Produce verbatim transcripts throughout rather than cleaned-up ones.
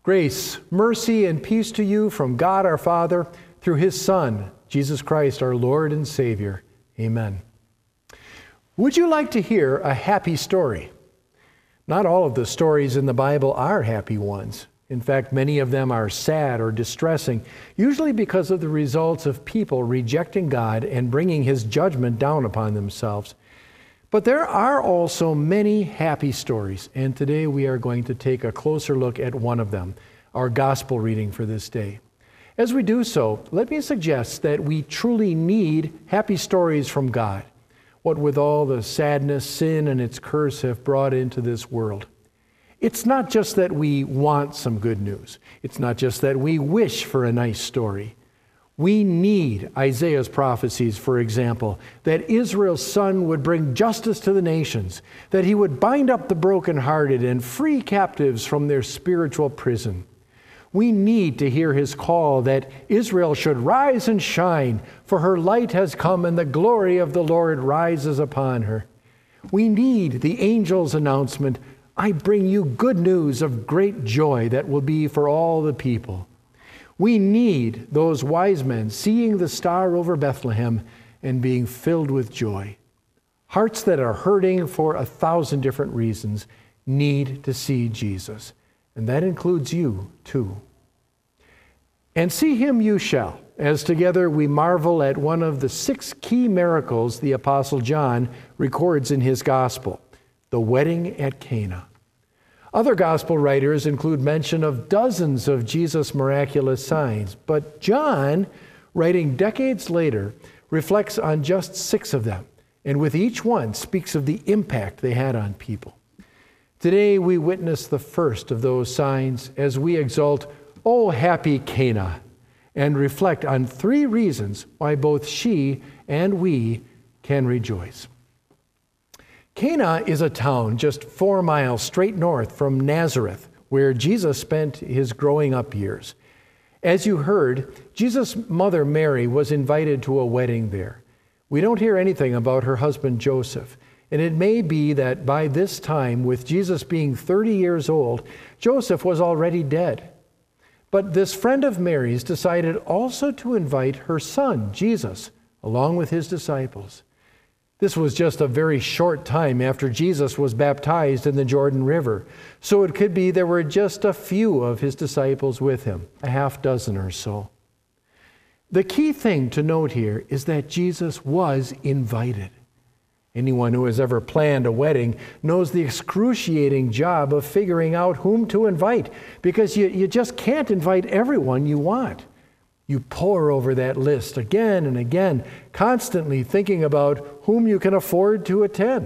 Grace, mercy, and peace to you from God our Father, through his Son, Jesus Christ, our Lord and Savior. Amen. Would you like to hear a happy story? Not all of the stories in the Bible are happy ones. In fact, many of them are sad or distressing, usually because of the results of people rejecting God and bringing his judgment down upon themselves. But there are also many happy stories, and today we are going to take a closer look at one of them, our gospel reading for this day. As we do so, let me suggest that we truly need happy stories from God, what with all the sadness, sin, and its curse have brought into this world. It's not just that we want some good news. It's not just that we wish for a nice story. We need Isaiah's prophecies, for example, that Israel's son would bring justice to the nations, that he would bind up the brokenhearted and free captives from their spiritual prison. We need to hear his call that Israel should rise and shine, for her light has come and the glory of the Lord rises upon her. We need the angel's announcement, I bring you good news of great joy that will be for all the people. We need those wise men seeing the star over Bethlehem and being filled with joy. Hearts that are hurting for a thousand different reasons need to see Jesus, and that includes you too. And see him you shall, as together we marvel at one of the six key miracles the Apostle John records in his gospel, the wedding at Cana. Other gospel writers include mention of dozens of Jesus' miraculous signs, but John, writing decades later, reflects on just six of them, and with each one speaks of the impact they had on people. Today we witness the first of those signs as we exult, "O happy Cana," and reflect on three reasons why both she and we can rejoice. Cana is a town just four miles straight north from Nazareth, where Jesus spent his growing up years. As you heard, Jesus' mother Mary was invited to a wedding there. We don't hear anything about her husband Joseph, and it may be that by this time, with Jesus being thirty years old, Joseph was already dead. But this friend of Mary's decided also to invite her son, Jesus, along with his disciples. This was just a very short time after Jesus was baptized in the Jordan River, so it could be there were just a few of his disciples with him, a half dozen or so. The key thing to note here is that Jesus was invited. Anyone who has ever planned a wedding knows the excruciating job of figuring out whom to invite, because you, you just can't invite everyone you want. You pore over that list again and again, constantly thinking about whom you can afford to attend.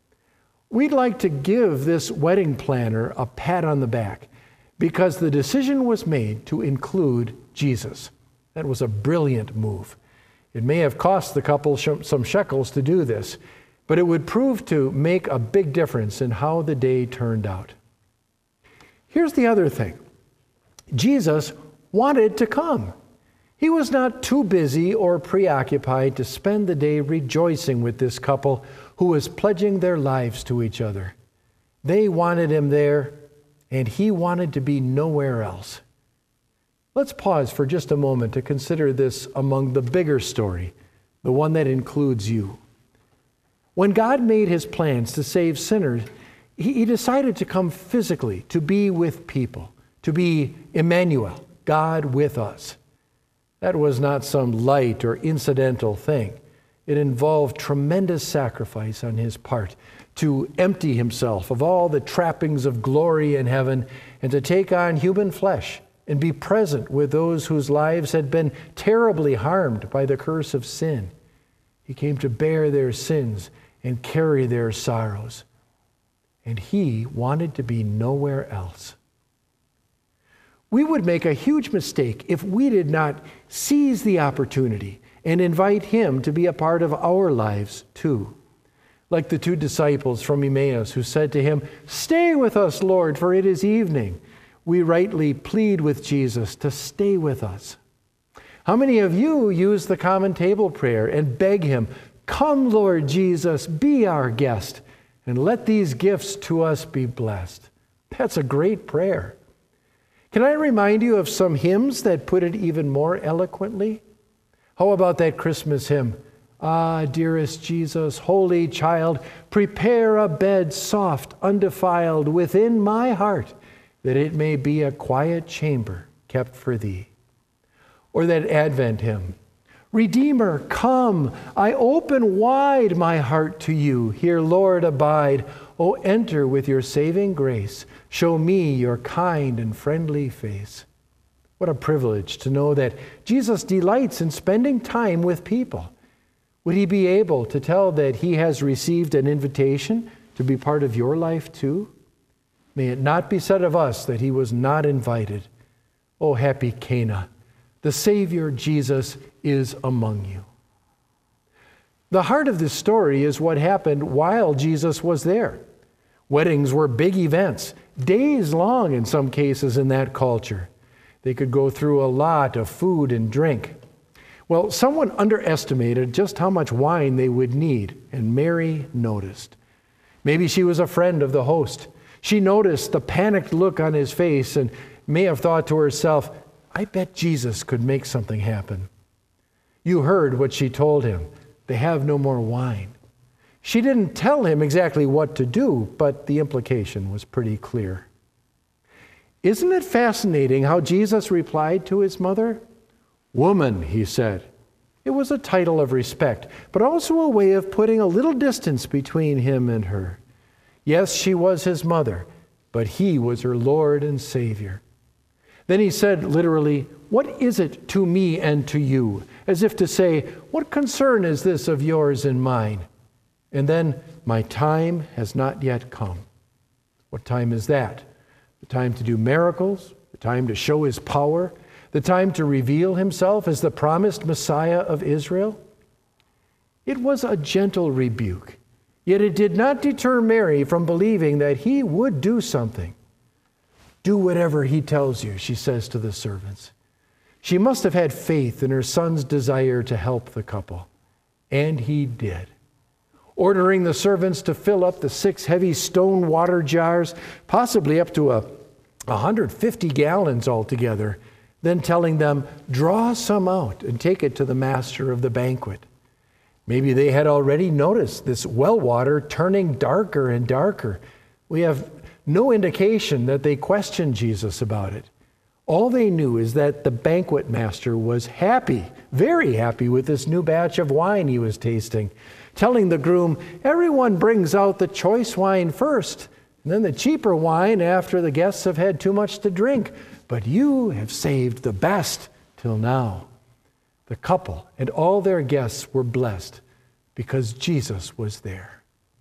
We'd like to give this wedding planner a pat on the back because the decision was made to include Jesus. That was a brilliant move. It may have cost the couple some shekels to do this, but it would prove to make a big difference in how the day turned out. Here's the other thing. Jesus wanted to come. He was not too busy or preoccupied to spend the day rejoicing with this couple who was pledging their lives to each other. They wanted him there, and he wanted to be nowhere else. Let's pause for just a moment to consider this among the bigger story, the one that includes you. When God made his plans to save sinners, he, he decided to come physically, to be with people, to be Emmanuel, God with us. That was not some light or incidental thing. It involved tremendous sacrifice on his part to empty himself of all the trappings of glory in heaven and to take on human flesh and be present with those whose lives had been terribly harmed by the curse of sin. He came to bear their sins and carry their sorrows. And he wanted to be nowhere else. We would make a huge mistake if we did not seize the opportunity and invite him to be a part of our lives too. Like the two disciples from Emmaus who said to him, "Stay with us, Lord, for it is evening." We rightly plead with Jesus to stay with us. How many of you use the common table prayer and beg him, "Come, Lord Jesus, be our guest, and let these gifts to us be blessed"? That's a great prayer. Can I remind you of some hymns that put it even more eloquently? How about that Christmas hymn? Ah, dearest Jesus, holy child, prepare a bed soft, undefiled within my heart, that it may be a quiet chamber kept for thee. Or that Advent hymn, Redeemer, come, I open wide my heart to you. Here, Lord, abide. Oh, enter with your saving grace. Show me your kind and friendly face. What a privilege to know that Jesus delights in spending time with people. Would he be able to tell that he has received an invitation to be part of your life too? May it not be said of us that he was not invited. Oh, happy Cana, the Savior Jesus is among you. The heart of this story is what happened while Jesus was there. Weddings were big events, days long in some cases in that culture. They could go through a lot of food and drink. Well, someone underestimated just how much wine they would need, and Mary noticed. Maybe she was a friend of the host. She noticed the panicked look on his face and may have thought to herself, I bet Jesus could make something happen. You heard what she told him. They have no more wine. She didn't tell him exactly what to do, but the implication was pretty clear. Isn't it fascinating how Jesus replied to his mother? Woman, he said. It was a title of respect, but also a way of putting a little distance between him and her. Yes, she was his mother, but he was her Lord and Savior. Then he said literally, what is it to me and to you? As if to say, what concern is this of yours and mine? And then, my time has not yet come. What time is that? The time to do miracles, the time to show his power, the time to reveal himself as the promised Messiah of Israel? It was a gentle rebuke, yet it did not deter Mary from believing that he would do something. Do whatever he tells you, she says to the servants. She must have had faith in her son's desire to help the couple, and he did. Ordering the servants to fill up the six heavy stone water jars, possibly up to a one hundred fifty gallons altogether, then telling them, draw some out and take it to the master of the banquet. Maybe they had already noticed this well water turning darker and darker. We have no indication that they questioned Jesus about it. All they knew is that the banquet master was happy, very happy with this new batch of wine he was tasting, telling the groom, everyone brings out the choice wine first, and then the cheaper wine after the guests have had too much to drink. But you have saved the best till now. The couple and all their guests were blessed because Jesus was there.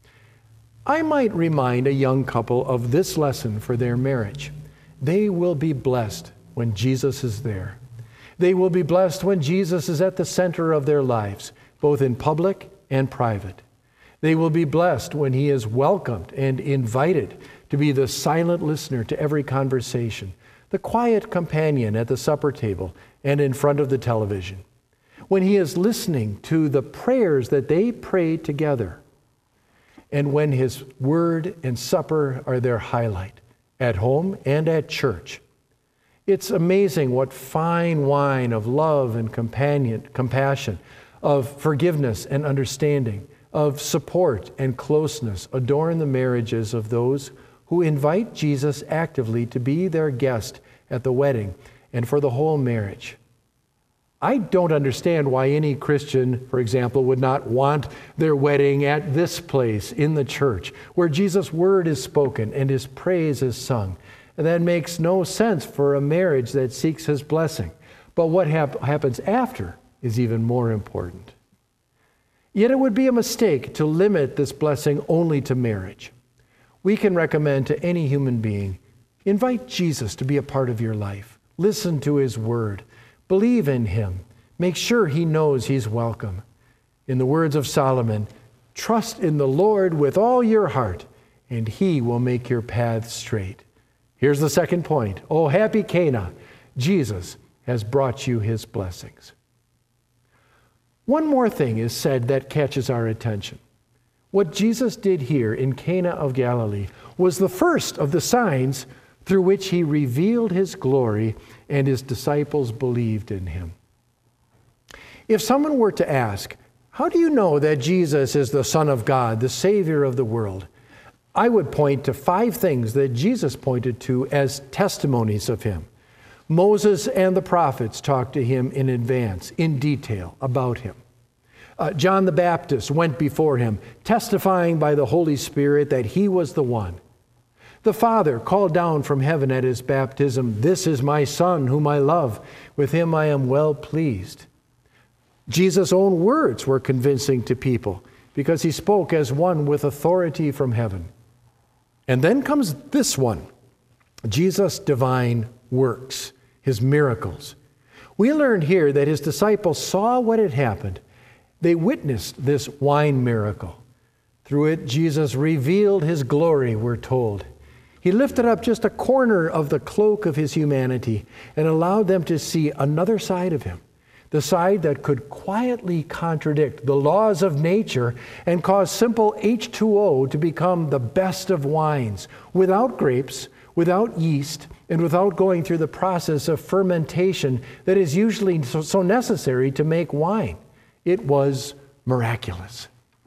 I might remind a young couple of this lesson for their marriage. They will be blessed when Jesus is there. They will be blessed when Jesus is at the center of their lives, both in public and private. They will be blessed when he is welcomed and invited to be the silent listener to every conversation, the quiet companion at the supper table and in front of the television, when he is listening to the prayers that they pray together, and when his word and supper are their highlight, at home and at church. It's amazing what fine wine of love and companion, compassion, of forgiveness and understanding, of support and closeness adorn the marriages of those who invite Jesus actively to be their guest at the wedding and for the whole marriage. I don't understand why any Christian, for example, would not want their wedding at this place in the church where Jesus' word is spoken and his praise is sung. And that makes no sense for a marriage that seeks his blessing. But what hap- happens after is even more important. Yet it would be a mistake to limit this blessing only to marriage. We can recommend to any human being, invite Jesus to be a part of your life. Listen to his word. Believe in him. Make sure he knows he's welcome. In the words of Solomon, trust in the Lord with all your heart, and he will make your paths straight. Here's the second point. Oh, happy Cana, Jesus has brought you his blessings. One more thing is said that catches our attention. What Jesus did here in Cana of Galilee was the first of the signs through which he revealed his glory, and his disciples believed in him. If someone were to ask, how do you know that Jesus is the Son of God, the Savior of the world? I would point to five things that Jesus pointed to as testimonies of him. Moses and the prophets talked to him in advance, in detail, about him. Uh, John the Baptist went before him, testifying by the Holy Spirit that he was the one. The Father called down from heaven at his baptism, "This is my Son, whom I love. With him I am well pleased." Jesus' own words were convincing to people because he spoke as one with authority from heaven. And then comes this one, Jesus' divine works, his miracles. We learned here that his disciples saw what had happened. They witnessed this wine miracle. Through it, Jesus revealed his glory, we're told. He lifted up just a corner of the cloak of his humanity and allowed them to see another side of him, the side that could quietly contradict the laws of nature and cause simple H two O to become the best of wines, without grapes, without yeast, and without going through the process of fermentation that is usually so, so necessary to make wine. It was miraculous.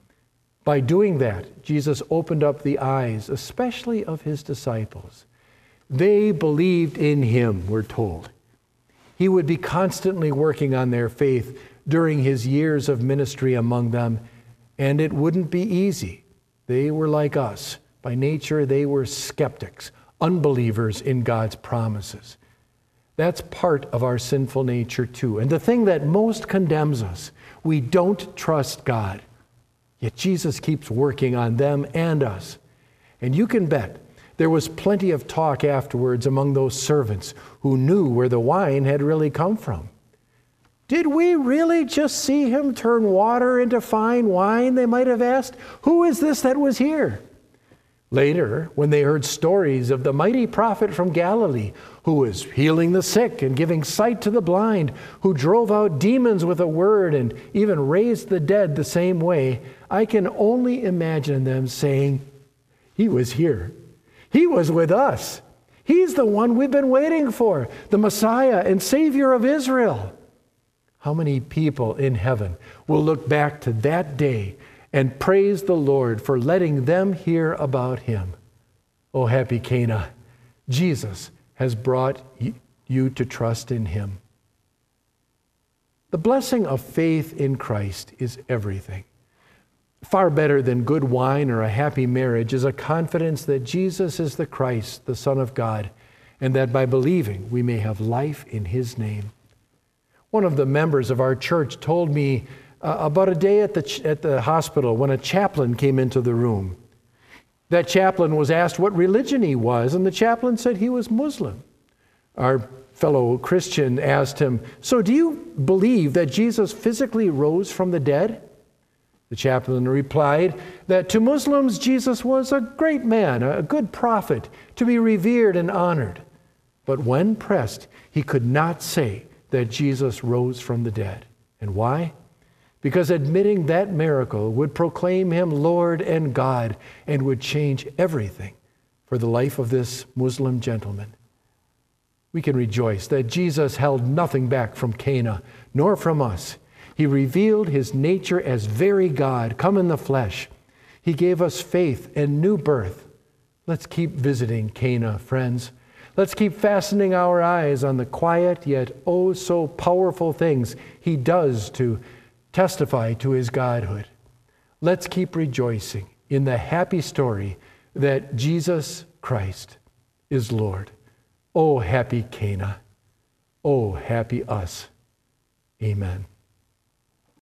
By doing that, Jesus opened up the eyes, especially of his disciples. They believed in him, we're told. He would be constantly working on their faith during his years of ministry among them, and it wouldn't be easy. They were like us. By nature, they were skeptics, unbelievers in God's promises. That's part of our sinful nature too. And the thing that most condemns us, we don't trust God. Yet Jesus keeps working on them and us. And you can bet there was plenty of talk afterwards among those servants who knew where the wine had really come from. Did we really just see him turn water into fine wine, they might have asked? Who is this that was here? Later, when they heard stories of the mighty prophet from Galilee who was healing the sick and giving sight to the blind, who drove out demons with a word and even raised the dead the same way, I can only imagine them saying, he was here. He was with us. He's the one we've been waiting for, the Messiah and Savior of Israel. How many people in heaven will look back to that day and praise the Lord for letting them hear about him? Oh, happy Cana, Jesus has brought you to trust in him. The blessing of faith in Christ is everything. Far better than good wine or a happy marriage is a confidence that Jesus is the Christ, the Son of God, and that by believing we may have life in his name. One of the members of our church told me uh, about a day at the, ch- at the hospital when a chaplain came into the room. That chaplain was asked what religion he was, and the chaplain said he was Muslim. Our fellow Christian asked him, "So do you believe that Jesus physically rose from the dead?" The chaplain replied that to Muslims, Jesus was a great man, a good prophet, to be revered and honored. But when pressed, he could not say that Jesus rose from the dead. And why? Because admitting that miracle would proclaim him Lord and God and would change everything for the life of this Muslim gentleman. We can rejoice that Jesus held nothing back from Cana, nor from us. He revealed his nature as very God, come in the flesh. He gave us faith and new birth. Let's keep visiting Cana, friends. Let's keep fastening our eyes on the quiet yet oh so powerful things he does to testify to his godhood. Let's keep rejoicing in the happy story that Jesus Christ is Lord. Oh, happy Cana. Oh, happy us. Amen.